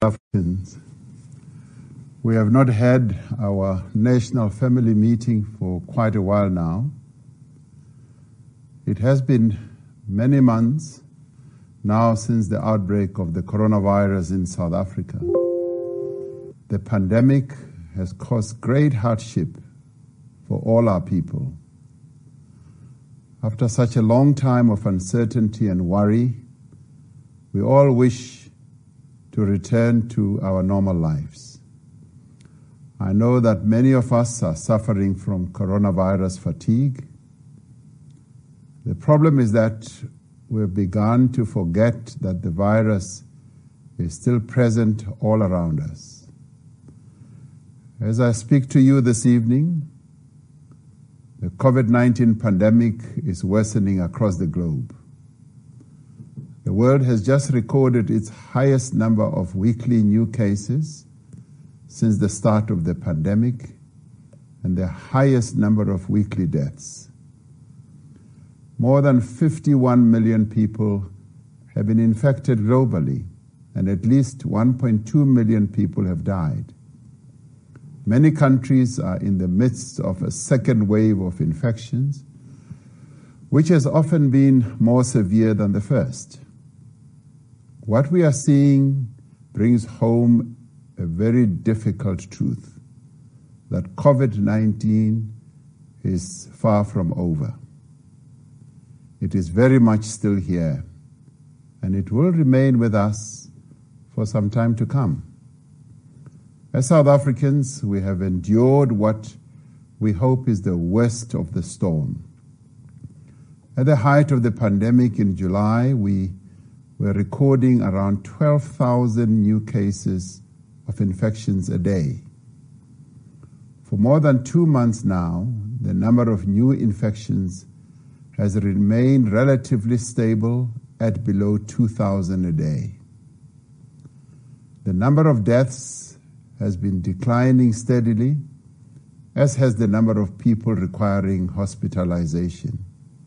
Africans. We have not had our national family meeting for quite a while now. It has been many months now since the outbreak of the coronavirus in South Africa. The pandemic has caused great hardship for all our people. After such a long time of uncertainty and worry, we all wish to return to our normal lives. I know that many of us are suffering from coronavirus fatigue. The problem is that we've begun to forget that the virus is still present all around us. As I speak to you this evening, the COVID-19 pandemic is worsening across the globe. The world has just recorded its highest number of weekly new cases since the start of the pandemic and the highest number of weekly deaths. More than 51 million people have been infected globally, and at least 1.2 million people have died. Many countries are in the midst of a second wave of infections, which has often been more severe than the first. What we are seeing brings home a very difficult truth, that COVID-19 is far from over. It is very much still here, and it will remain with us for some time to come. As South Africans, we have endured what we hope is the worst of the storm. At the height of the pandemic in July, we were recording around 12,000 new cases of infections a day. For more than 2 months now, the number of new infections has remained relatively stable at below 2,000 a day. The number of deaths has been declining steadily, as has the number of people requiring hospitalization.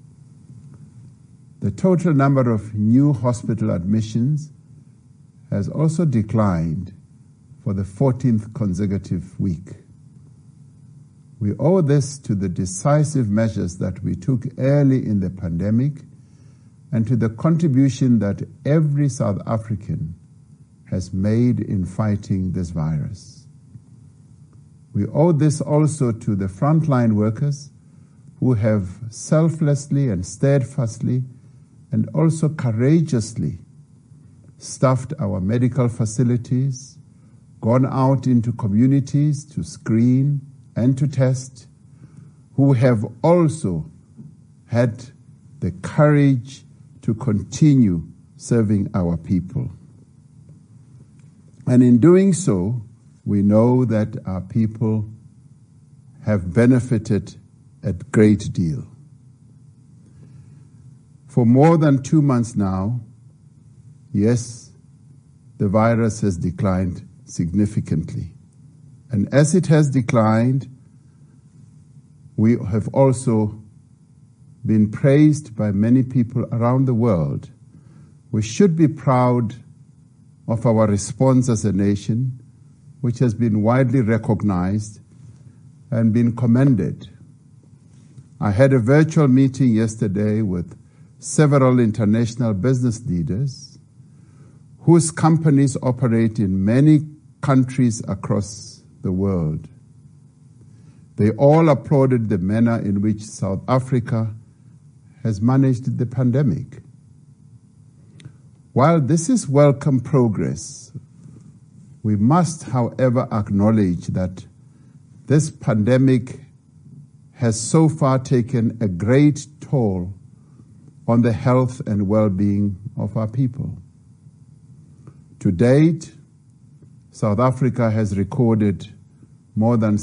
The total number of new hospital admissions has also declined for the 14th consecutive week. We owe this to the decisive measures that we took early in the pandemic and to the contribution that every South African has made in fighting this virus. We owe this also to the frontline workers who have selflessly and steadfastly and also courageously staffed our medical facilities, gone out into communities to screen and to test, who have also had the courage to continue serving our people. And in doing so, we know that our people have benefited a great deal. For more than 2 months now, yes, the virus has declined significantly. And as it has declined, we have also been praised by many people around the world. We should be proud of our response as a nation, which has been widely recognized and been commended. I had a virtual meeting yesterday with several international business leaders whose companies operate in many countries across the world. They all applauded the manner in which South Africa has managed the pandemic. While this is welcome progress, we must, however, acknowledge that this pandemic has so far taken a great toll on the health and well-being of our people. To date, South Africa has recorded more than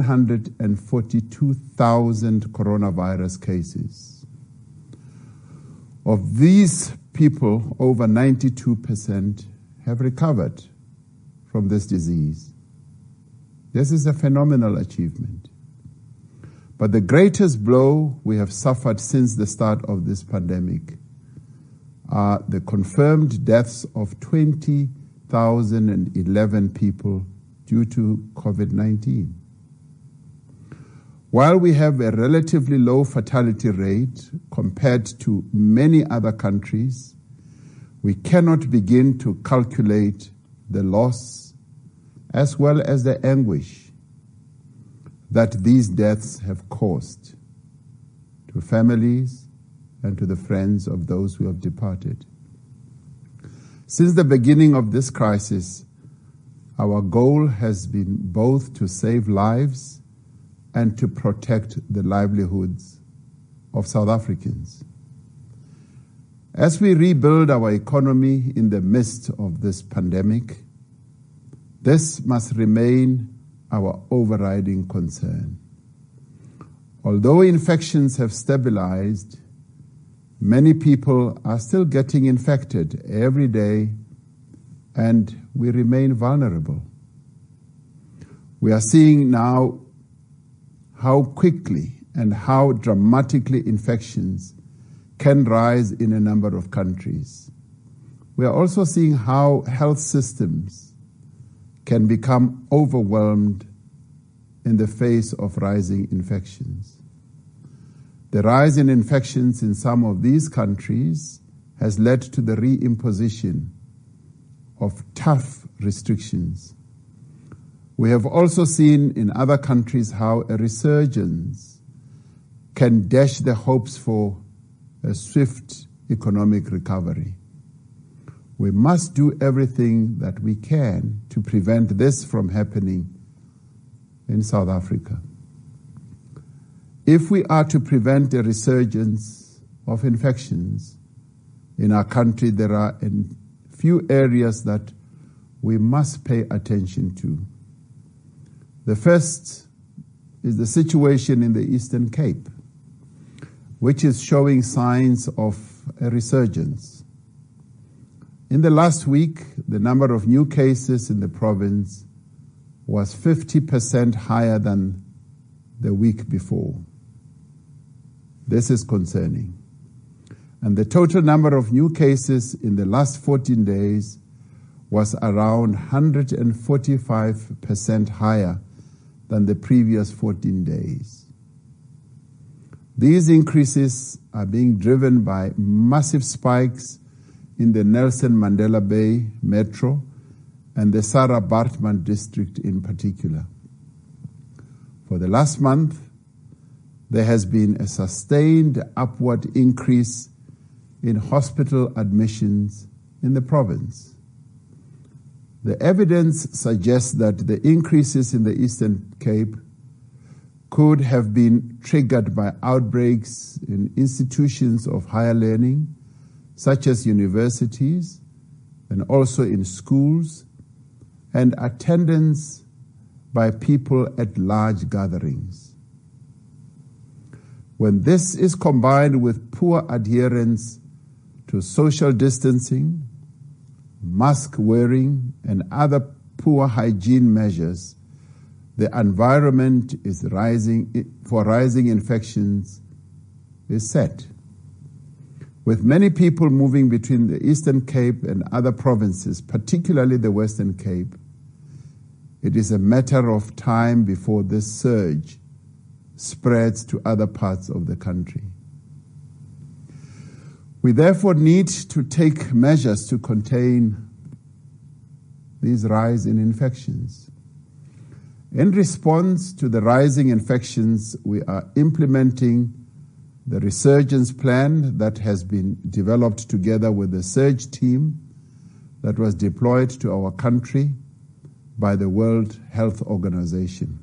742,000 coronavirus cases. Of these people, over 92% have recovered from this disease. This is a phenomenal achievement. But the greatest blow we have suffered since the start of this pandemic are the confirmed deaths of 20 1,011 people due to COVID-19. While we have a relatively low fatality rate compared to many other countries, we cannot begin to calculate the loss as well as the anguish that these deaths have caused to families and to the friends of those who have departed. Since the beginning of this crisis, our goal has been both to save lives and to protect the livelihoods of South Africans. As we rebuild our economy in the midst of this pandemic, this must remain our overriding concern. Although infections have stabilized, many people are still getting infected every day, and we remain vulnerable. We are seeing now how quickly and how dramatically infections can rise in a number of countries. We are also seeing how health systems can become overwhelmed in the face of rising infections. The rise in infections in some of these countries has led to the reimposition of tough restrictions. We have also seen in other countries how a resurgence can dash the hopes for a swift economic recovery. We must do everything that we can to prevent this from happening in South Africa. If we are to prevent a resurgence of infections in our country, there are a few areas that we must pay attention to. The first is the situation in the Eastern Cape, which is showing signs of a resurgence. In the last week, the number of new cases in the province was 50% higher than the week before. This is concerning. And the total number of new cases in the last 14 days was around 145% higher than the previous 14 days. These increases are being driven by massive spikes in the Nelson Mandela Bay Metro and the Sarah Baartman district in particular. For the last month, there has been a sustained upward increase in hospital admissions in the province. The evidence suggests that the increases in the Eastern Cape could have been triggered by outbreaks in institutions of higher learning, such as universities, and also in schools, and attendance by people at large gatherings. When this is combined with poor adherence to social distancing, mask wearing, and other poor hygiene measures, the environment is rising infections is set. With many people moving between the Eastern Cape and other provinces, particularly the Western Cape, it is a matter of time before this surge spreads to other parts of the country. We therefore need to take measures to contain this rise in infections. In response to the rising infections, we are implementing the resurgence plan that has been developed together with the surge team that was deployed to our country by the World Health Organization.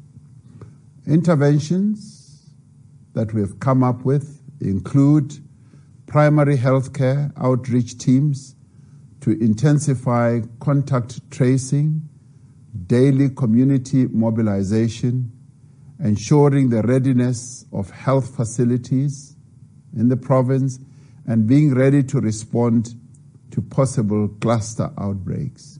Interventions that we have come up with include primary healthcare outreach teams to intensify contact tracing, daily community mobilization, ensuring the readiness of health facilities in the province, and being ready to respond to possible cluster outbreaks.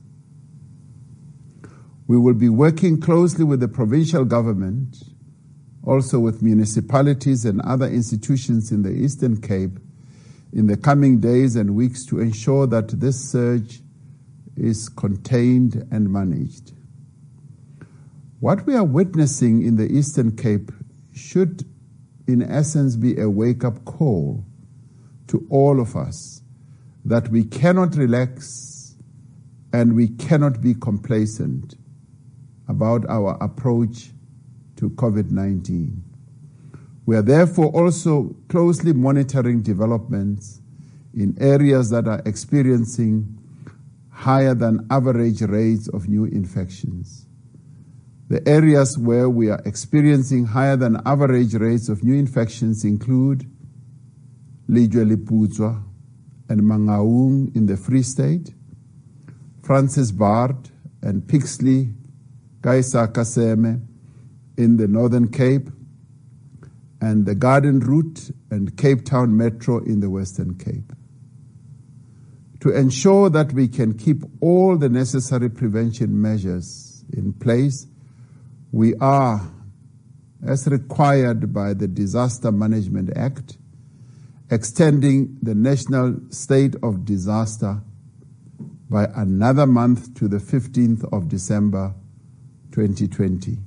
We will be working closely with the provincial government, also with municipalities and other institutions in the Eastern Cape in the coming days and weeks to ensure that this surge is contained and managed. What we are witnessing in the Eastern Cape should, in essence, be a wake-up call to all of us that we cannot relax and we cannot be complacent about our approach to COVID-19. We are therefore also closely monitoring developments in areas that are experiencing higher than average rates of new infections. The areas where we are experiencing higher than average rates of new infections include Lejwe Leputswa and Mangaung in the Free State, Francis Baard and Pixley Kaisa Kaseme in the Northern Cape, and the Garden Route and Cape Town Metro in the Western Cape. To ensure that we can keep all the necessary prevention measures in place, we are, as required by the Disaster Management Act, extending the national state of disaster by another month to the 15th of December 2020.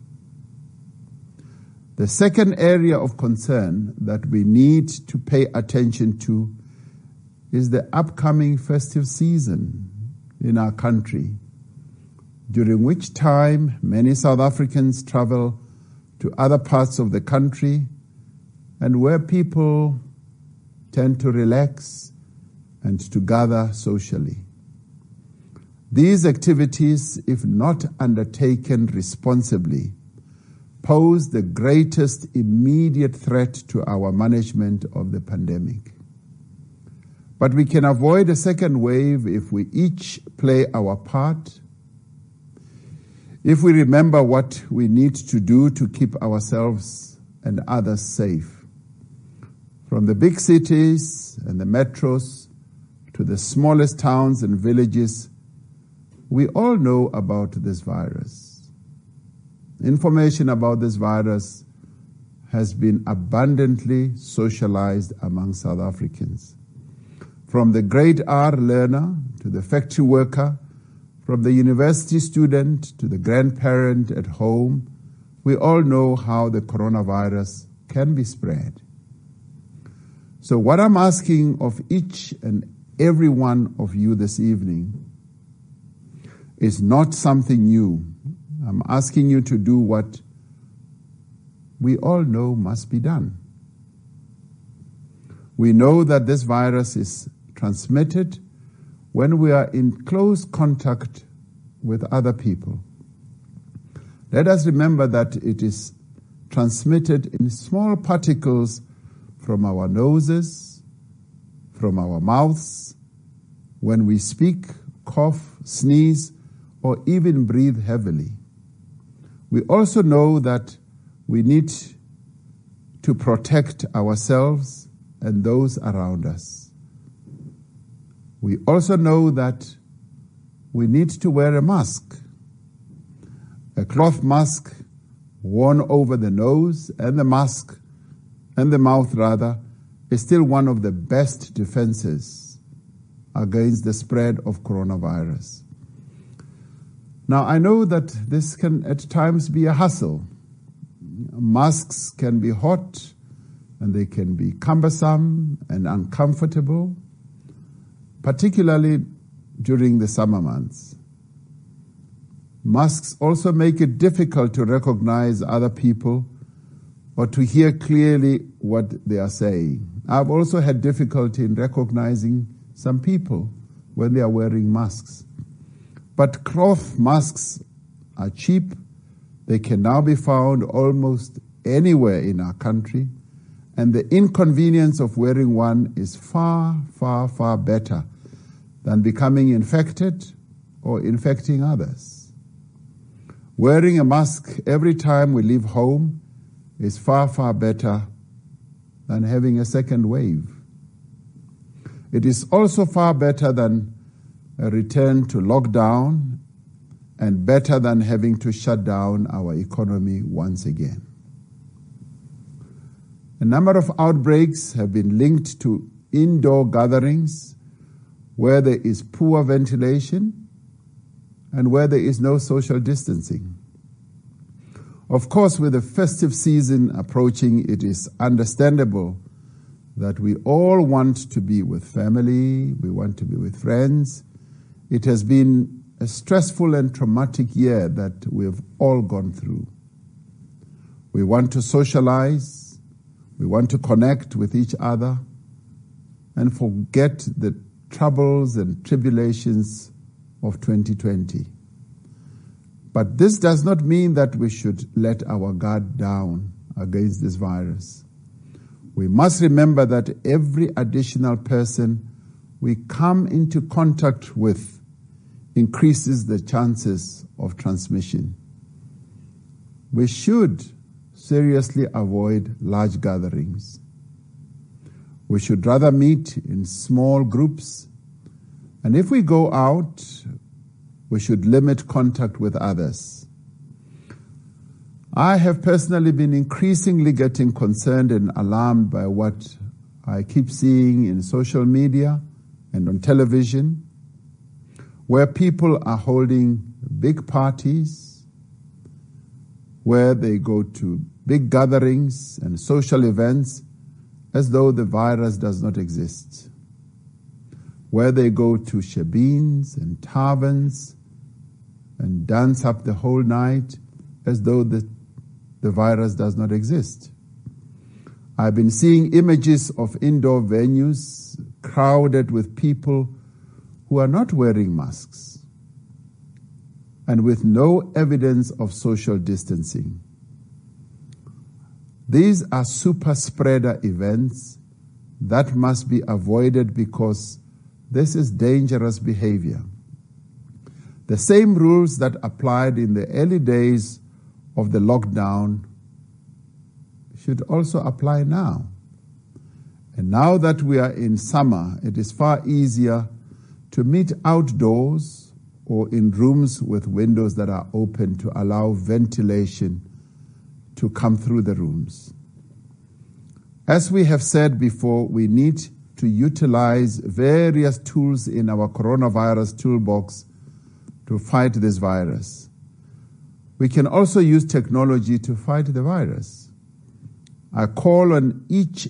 The second area of concern that we need to pay attention to is the upcoming festive season in our country, during which time many South Africans travel to other parts of the country and where people tend to relax and to gather socially. These activities, if not undertaken responsibly, pose the greatest immediate threat to our management of the pandemic. But we can avoid a second wave if we each play our part, if we remember what we need to do to keep ourselves and others safe. From the big cities and the metros to the smallest towns and villages, we all know about this virus. Information about this virus has been abundantly socialized among South Africans. From the grade R learner to the factory worker, from the university student to the grandparent at home, we all know how the coronavirus can be spread. So what I'm asking of each and every one of you this evening is not something new. I'm asking you to do what we all know must be done. We know that this virus is transmitted when we are in close contact with other people. Let us remember that it is transmitted in small particles from our noses, from our mouths, when we speak, cough, sneeze, or even breathe heavily. We also know that we need to protect ourselves and those around us. We also know that we need to wear a mask. A cloth mask worn over the nose and the mouth is still one of the best defenses against the spread of coronavirus. Now, I know that this can at times be a hassle. Masks can be hot and they can be cumbersome and uncomfortable, particularly during the summer months. Masks also make it difficult to recognize other people or to hear clearly what they are saying. I've also had difficulty in recognizing some people when they are wearing masks. But cloth masks are cheap. They can now be found almost anywhere in our country, and the inconvenience of wearing one is far, far, far better than becoming infected or infecting others. Wearing a mask every time we leave home is far, far better than having a second wave. It is also far better than a return to lockdown and better than having to shut down our economy once again. A number of outbreaks have been linked to indoor gatherings where there is poor ventilation and where there is no social distancing. Of course, with the festive season approaching, it is understandable that we all want to be with family, we want to be with friends. It has been a stressful and traumatic year that we've all gone through. We want to socialize, we want to connect with each other, and forget the troubles and tribulations of 2020. But this does not mean that we should let our guard down against this virus. We must remember that every additional person we come into contact with increases the chances of transmission. We should seriously avoid large gatherings. We should rather meet in small groups, and if we go out, we should limit contact with others. I have personally been increasingly getting concerned and alarmed by what I keep seeing in social media and on television, where people are holding big parties, where they go to big gatherings and social events as though the virus does not exist, where they go to shebeens and taverns and dance up the whole night as though the virus does not exist. I've been seeing images of indoor venues crowded with people who are not wearing masks and with no evidence of social distancing. These are super spreader events that must be avoided because this is dangerous behavior. The same rules that applied in the early days of the lockdown should also apply now. And now that we are in summer, it is far easier to meet outdoors or in rooms with windows that are open to allow ventilation to come through the rooms. As we have said before, we need to utilize various tools in our coronavirus toolbox to fight this virus. We can also use technology to fight the virus. I call on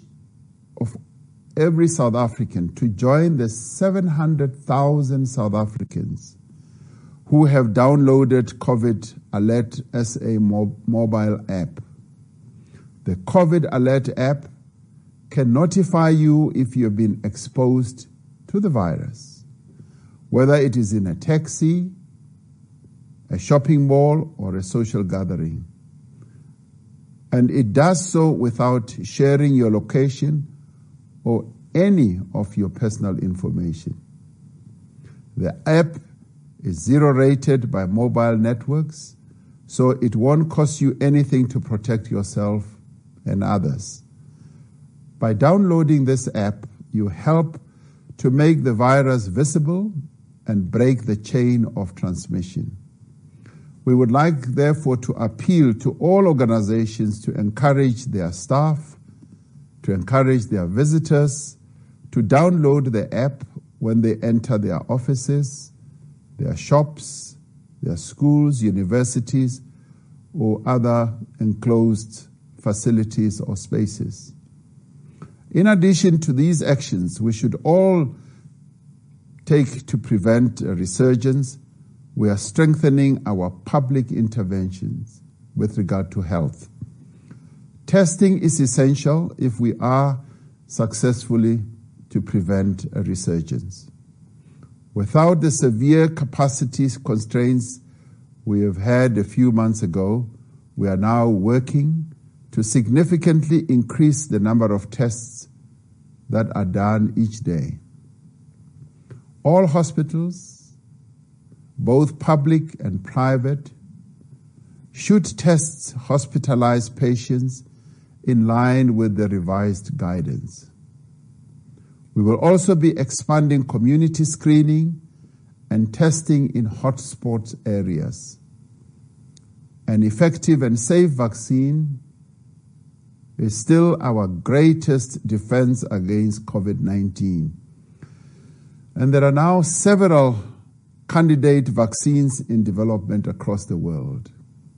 every South African to join the 700,000 South Africans who have downloaded COVID Alert as a mobile app. The COVID Alert app can notify you if you've been exposed to the virus, whether it is in a taxi, a shopping mall, or a social gathering. And it does so without sharing your location or any of your personal information. The app is zero-rated by mobile networks, so it won't cost you anything to protect yourself and others. By downloading this app, you help to make the virus visible and break the chain of transmission. We would like, therefore, to appeal to all organizations to encourage their staff, to encourage their visitors, to download the app when they enter their offices, their shops, their schools, universities, or other enclosed facilities or spaces. In addition to these actions, we should all take to prevent a resurgence. We are strengthening our public interventions with regard to health. Testing is essential if we are successfully to prevent a resurgence. Without the severe capacity constraints we have had a few months ago, we are now working to significantly increase the number of tests that are done each day. All hospitals, both public and private, should test hospitalized patients in line with the revised guidance. We will also be expanding community screening and testing in hotspot areas. An effective and safe vaccine is still our greatest defense against COVID-19. And there are now several candidate vaccines in development across the world.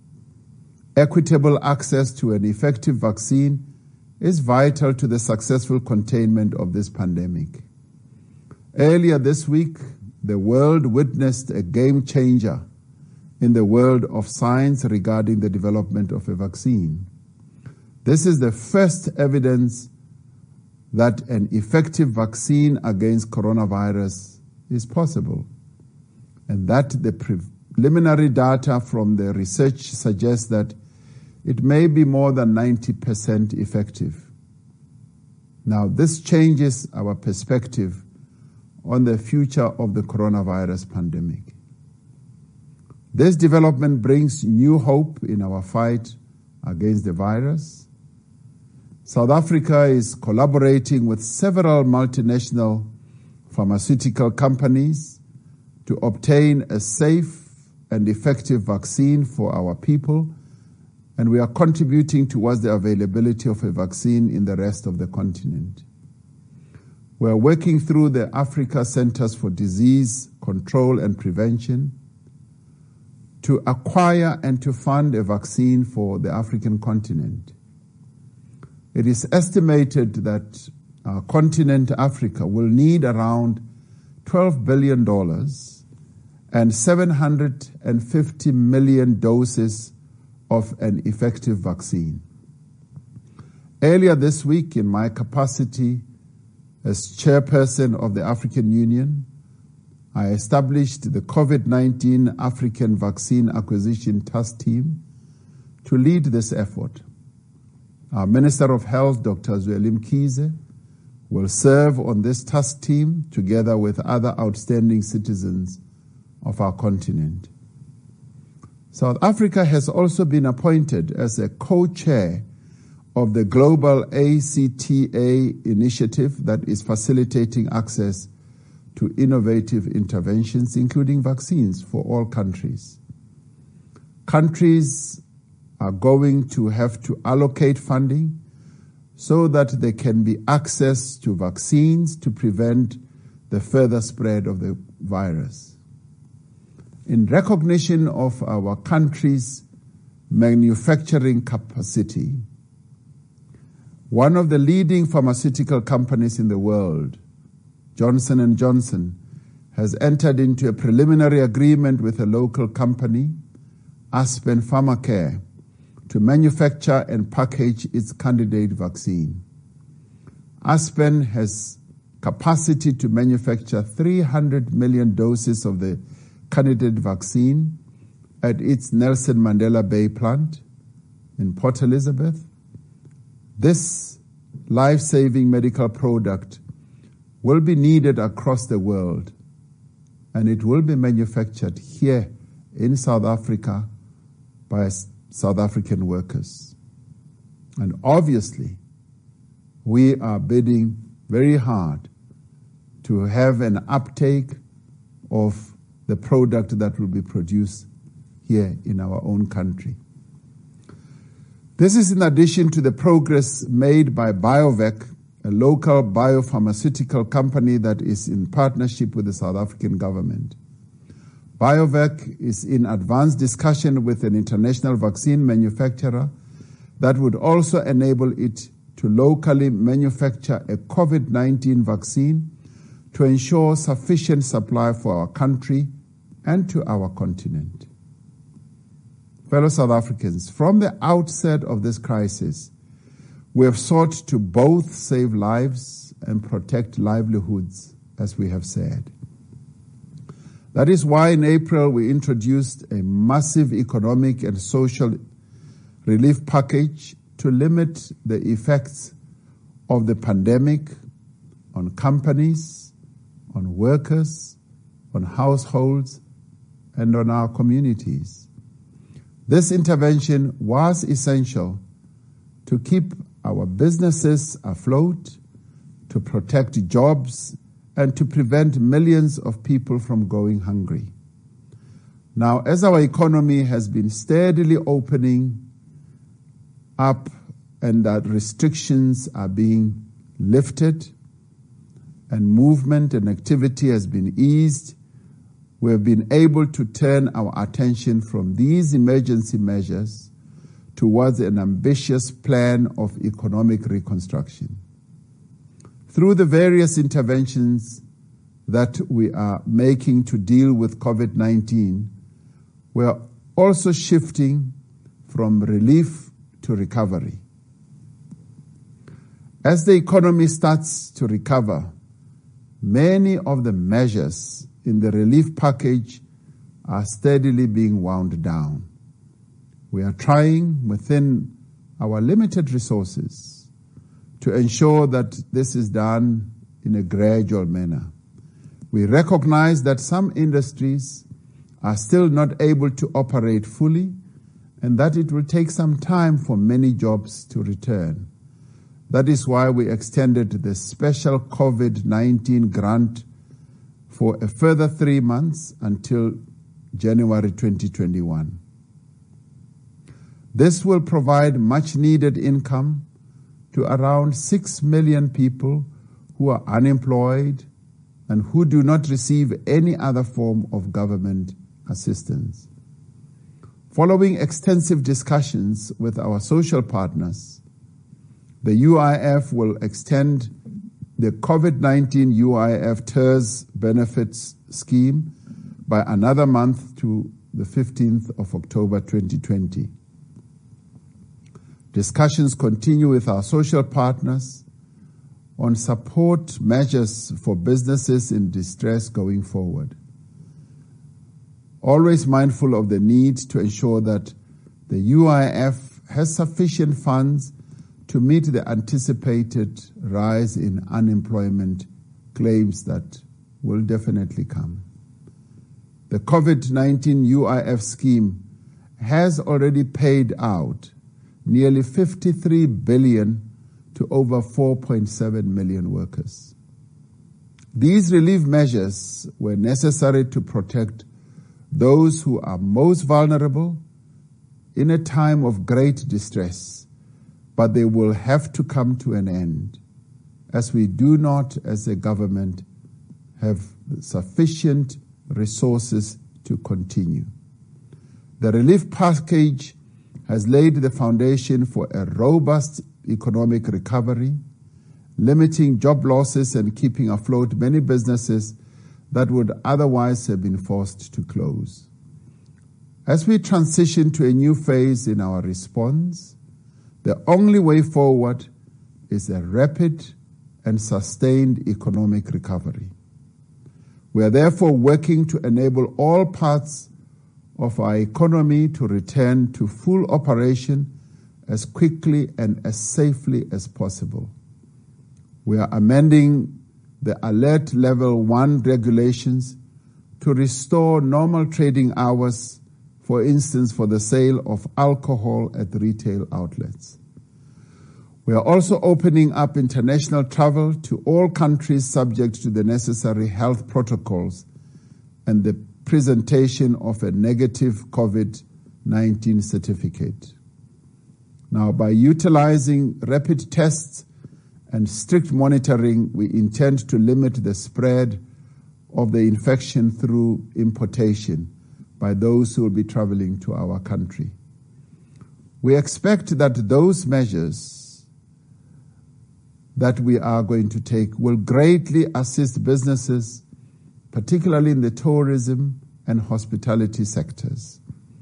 Equitable access to an effective vaccine is vital to the successful containment of this pandemic. Earlier this week, the world witnessed a game changer in the world of science regarding the development of a vaccine. This is the first evidence that an effective vaccine against coronavirus is possible, and that the preliminary data from the research suggests that it may be more than 90% effective. Now, this changes our perspective on the future of the coronavirus pandemic. This development brings new hope in our fight against the virus. South Africa is collaborating with several multinational pharmaceutical companies to obtain a safe and effective vaccine for our people, and we are contributing towards the availability of a vaccine in the rest of the continent. We are working through the Africa Centers for Disease Control and Prevention to acquire and to fund a vaccine for the African continent. It is estimated that our continent, Africa, will need around $12 billion and 750 million doses of an effective vaccine. Earlier this week, in my capacity as chairperson of the African Union, I established the COVID-19 African Vaccine Acquisition Task Team to lead this effort. Our Minister of Health, Dr. Zweli Mkhize, will serve on this task team together with other outstanding citizens of our continent. South Africa has also been appointed as a co-chair of the Global ACTA initiative that is facilitating access to innovative interventions, including vaccines, for all countries. Countries are going to have to allocate funding so that there can be access to vaccines to prevent the further spread of the virus. In recognition of our country's manufacturing capacity, one of the leading pharmaceutical companies in the world, Johnson & Johnson, has entered into a preliminary agreement with a local company, Aspen Pharmacare, to manufacture and package its candidate vaccine. Aspen has capacity to manufacture 300 million doses of the candidate vaccine at its Nelson Mandela Bay plant in Port Elizabeth. This life-saving medical product will be needed across the world, and it will be manufactured here in South Africa by South African workers. And obviously, we are bidding very hard to have an uptake of the product that will be produced here in our own country. This is in addition to the progress made by BioVac, a local biopharmaceutical company that is in partnership with the South African government. BioVac is in advanced discussion with an international vaccine manufacturer that would also enable it to locally manufacture a COVID-19 vaccine to ensure sufficient supply for our country and to our continent. Fellow South Africans, from the outset of this crisis, we have sought to both save lives and protect livelihoods, as we have said. That is why in April we introduced a massive economic and social relief package to limit the effects of the pandemic on companies, on workers, on households, and on our communities. This intervention was essential to keep our businesses afloat, to protect jobs, and to prevent millions of people from going hungry. Now, as our economy has been steadily opening up and that restrictions are being lifted and movement and activity has been eased, we have been able to turn our attention from these emergency measures towards an ambitious plan of economic reconstruction. Through the various interventions that we are making to deal with COVID-19, we are also shifting from relief to recovery. As the economy starts to recover, many of the measures in the relief package are steadily being wound down. We are trying within our limited resources to ensure that this is done in a gradual manner. We recognize that some industries are still not able to operate fully and that it will take some time for many jobs to return. That is why we extended the special COVID-19 grant for a further 3 months until January 2021. This will provide much needed income to around 6 million people who are unemployed and who do not receive any other form of government assistance. Following extensive discussions with our social partners, the UIF will extend the COVID-19 UIF TERS benefits scheme by another month to the 15th of October 2020. Discussions continue with our social partners on support measures for businesses in distress going forward. Always mindful of the need to ensure that the UIF has sufficient funds to meet the anticipated rise in unemployment claims that will definitely come. The COVID-19 UIF scheme has already paid out nearly 53 billion to over 4.7 million workers. These relief measures were necessary to protect those who are most vulnerable in a time of great distress, but they will have to come to an end, as we do not, as a government, have sufficient resources to continue. The relief package has laid the foundation for a robust economic recovery, limiting job losses and keeping afloat many businesses that would otherwise have been forced to close. As we transition to a new phase in our response, the only way forward is a rapid and sustained economic recovery. We are therefore working to enable all parts of our economy to return to full operation as quickly and as safely as possible. We are amending the Alert Level 1 regulations to restore normal trading hours, for instance, for the sale of alcohol at retail outlets. We are also opening up international travel to all countries subject to the necessary health protocols and the presentation of a negative COVID-19 certificate. Now, by utilizing rapid tests and strict monitoring, we intend to limit the spread of the infection through importation by those who will be traveling to our country. We expect that those measures that we are going to take will greatly assist businesses, particularly in the tourism and hospitality sectors.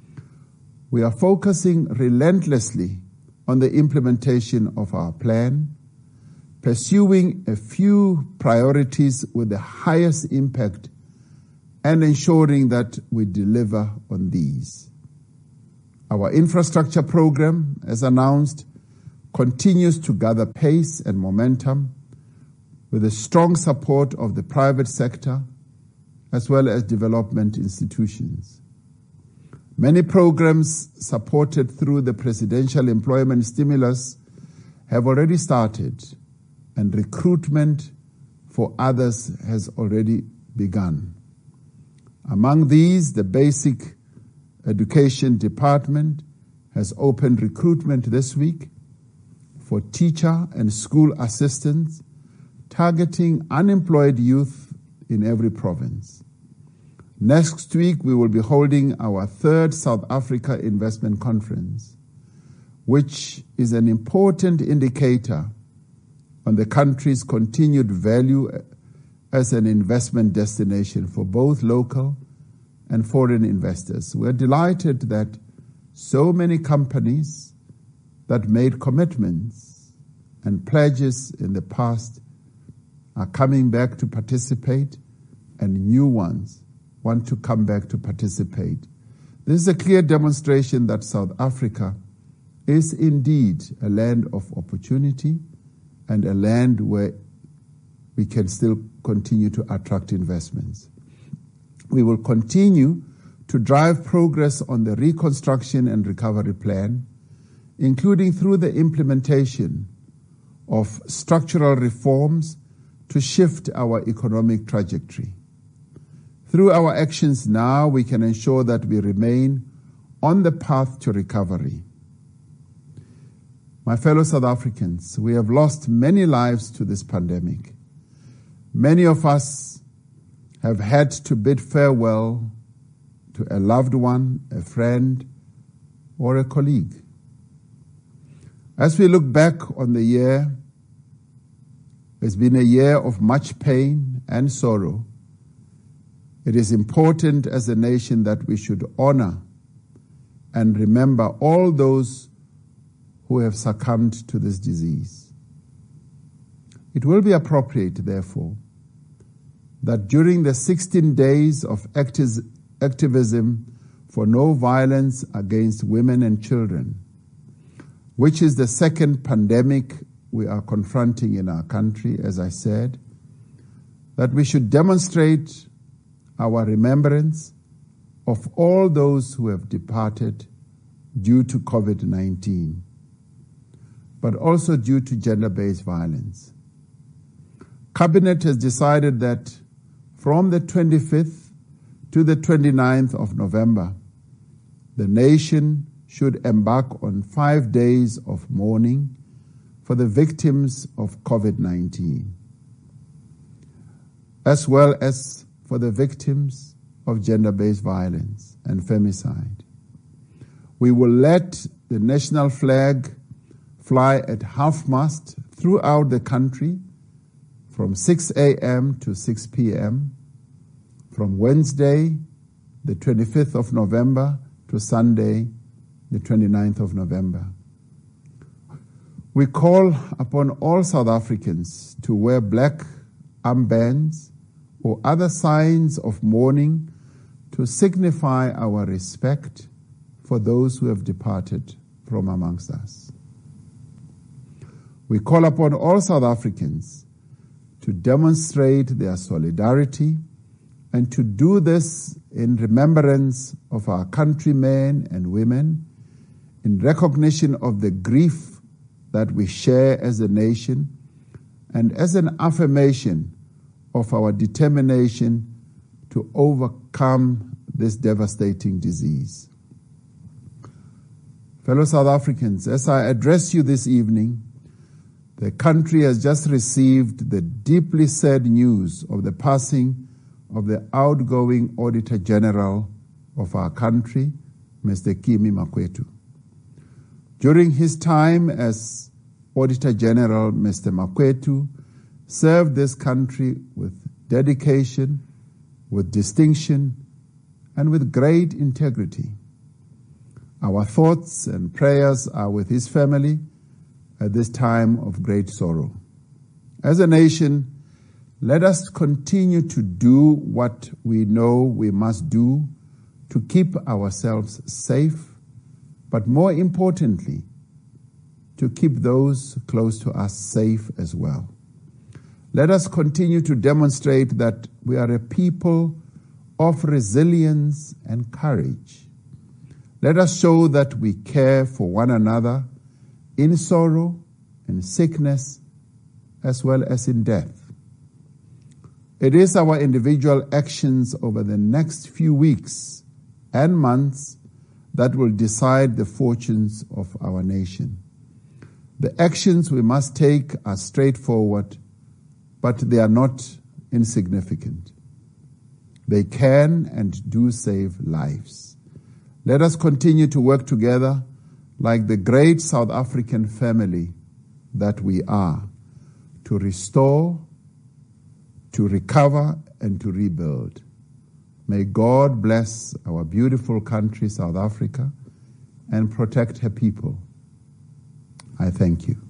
We are focusing relentlessly on the implementation of our plan, pursuing a few priorities with the highest impact and ensuring that we deliver on these. Our infrastructure program, as announced, continues to gather pace and momentum with the strong support of the private sector as well as development institutions. Many programs supported through the presidential employment stimulus have already started, and recruitment for others has already begun. Among these, the Basic Education Department has opened recruitment this week for teacher and school assistants, targeting unemployed youth in every province. Next week, we will be holding our third South Africa Investment Conference, which is an important indicator on the country's continued value as an investment destination for both local and foreign investors. We're delighted that so many companies that made commitments and pledges in the past are coming back to participate, and new ones want to come back to participate. This is a clear demonstration that South Africa is indeed a land of opportunity and a land where we can still continue to attract investments. We will continue to drive progress on the reconstruction and recovery plan, including through the implementation of structural reforms to shift our economic trajectory. Through our actions now, we can ensure that we remain on the path to recovery. My fellow South Africans, we have lost many lives to this pandemic. Many of us have had to bid farewell to a loved one, a friend, or a colleague. As we look back on the year, it's been a year of much pain and sorrow. It is important as a nation that we should honor and remember all those who have succumbed to this disease. It will be appropriate, therefore, that during the 16 days of activism for no violence against women and children, which is the second pandemic we are confronting in our country, as I said, that we should demonstrate our remembrance of all those who have departed due to COVID-19, but also due to gender-based violence. Cabinet has decided that from the 25th to the 29th of November, the nation should embark on 5 days of mourning for the victims of COVID-19, as well as for the victims of gender-based violence and femicide. We will let the national flag fly at half-mast throughout the country from 6 a.m. to 6 p.m., from Wednesday, the 25th of November, to Sunday, the 29th of November. We call upon all South Africans to wear black armbands or other signs of mourning to signify our respect for those who have departed from amongst us. We call upon all South Africans to demonstrate their solidarity and to do this in remembrance of our countrymen and women, in recognition of the grief that we share as a nation, and as an affirmation of our determination to overcome this devastating disease. Fellow South Africans, as I address you this evening, the country has just received the deeply sad news of the passing of the outgoing Auditor General of our country, Mr. Kimi Makwetu. During his time as Auditor General, Mr. Makwetu served this country with dedication, with distinction, and with great integrity. Our thoughts and prayers are with his family at this time of great sorrow. As a nation, let us continue to do what we know we must do to keep ourselves safe, but more importantly, to keep those close to us safe as well. Let us continue to demonstrate that we are a people of resilience and courage. Let us show that we care for one another in sorrow, in sickness, as well as in death. It is our individual actions over the next few weeks and months that will decide the fortunes of our nation. The actions we must take are straightforward, but they are not insignificant. They can and do save lives. Let us continue to work together like the great South African family that we are, to restore, to recover, and to rebuild. May God bless our beautiful country, South Africa, and protect her people. I thank you.